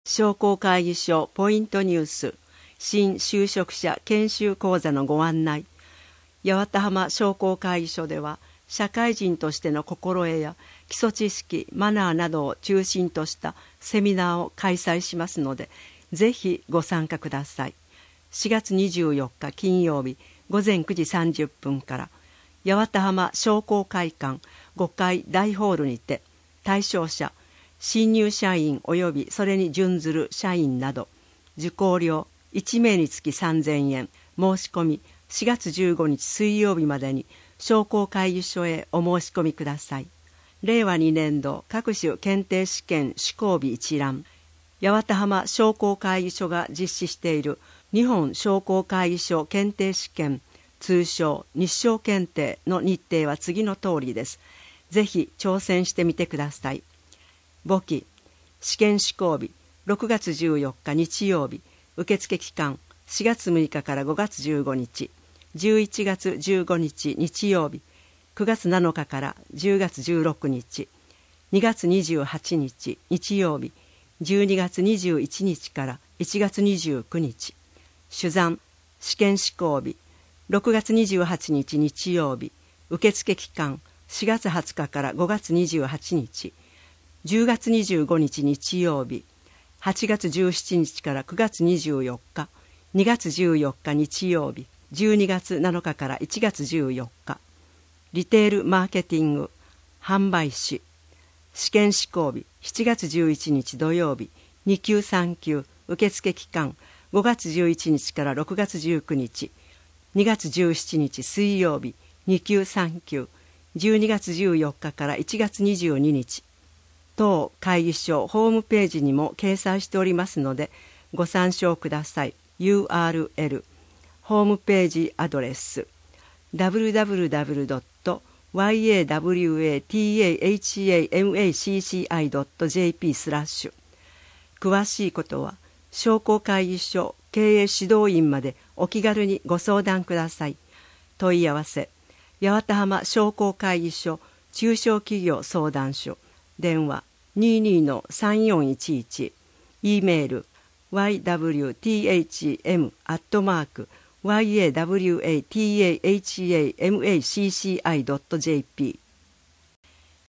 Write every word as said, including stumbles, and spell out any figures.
商工会議所ポイントニュース新就職者研修講座のご案内。八幡浜商工会議所では社会人としての心得や基礎知識、マナーなどを中心としたセミナーを開催しますので、ぜひご参加ください。しがつにじゅうよっか金曜日ごぜんくじさんじゅっぷんから八幡浜商工会館ごかい大ホールにて、対象者新入社員及びそれに準ずる社員など受講料いちめいにつきさんぜんえん、申し込みしがつじゅうごにち水曜日までに商工会議所へお申し込みください。れいわにねんど各種検定試験試講日一覧、八幡浜商工会議所が実施している日本商工会議所検定試験、通称日商検定の日程は次の通りです。ぜひ挑戦してみてください。簿記試験試講日ろくがつじゅうよっか日曜日、受付期間しがつむいかからごがつじゅうごにち、じゅういちがつじゅうごにち日曜日、くがつなのかからじゅうがつじゅうろくにち、にがつにじゅうはちにち日曜日、じゅうにがつにじゅういちにちからいちがつにじゅうくにち、主残試験試講日ろくがつにじゅうはちにち日曜日、受付期間しがつはつかからごがつにじゅうはちにち、じゅうがつにじゅうごにち日曜日、はちがつじゅうしちにちからくがつにじゅうよっか、にがつじゅうよっか日曜日、じゅうにがつなのかからいちがつじゅうよっか、リテールマーケティング販売士試験試講日しちがつじゅういちにち土曜日、にきゅうさんきゅう受付期間ごがつじゅういちにちからろくがつじゅうくにち、にがつじゅうしちにち水曜日、にきゅうさんきゅう、じゅうにがつじゅうよっかからいちがつにじゅうににち、当会議所ホームページにも掲載しておりますのでご参照ください。 ユーアールエル ホームページアドレス ダブリューダブリューダブリュードットワイエーダブリューエーティーエーエイチエーエムエーシーシーアイドットジェーピー スラッシュ。詳しいことは商工会議所経営指導員までお気軽にご相談ください。問い合わせ八幡浜商工会議所中小企業相談所、電話 にじゅうにのさんよんいちいち、 E メール ワイダブリューティーエイチエム アットマーク ワイエーダブリューエーティーエーエイチエーエムエーシーシーアイドットジェーピー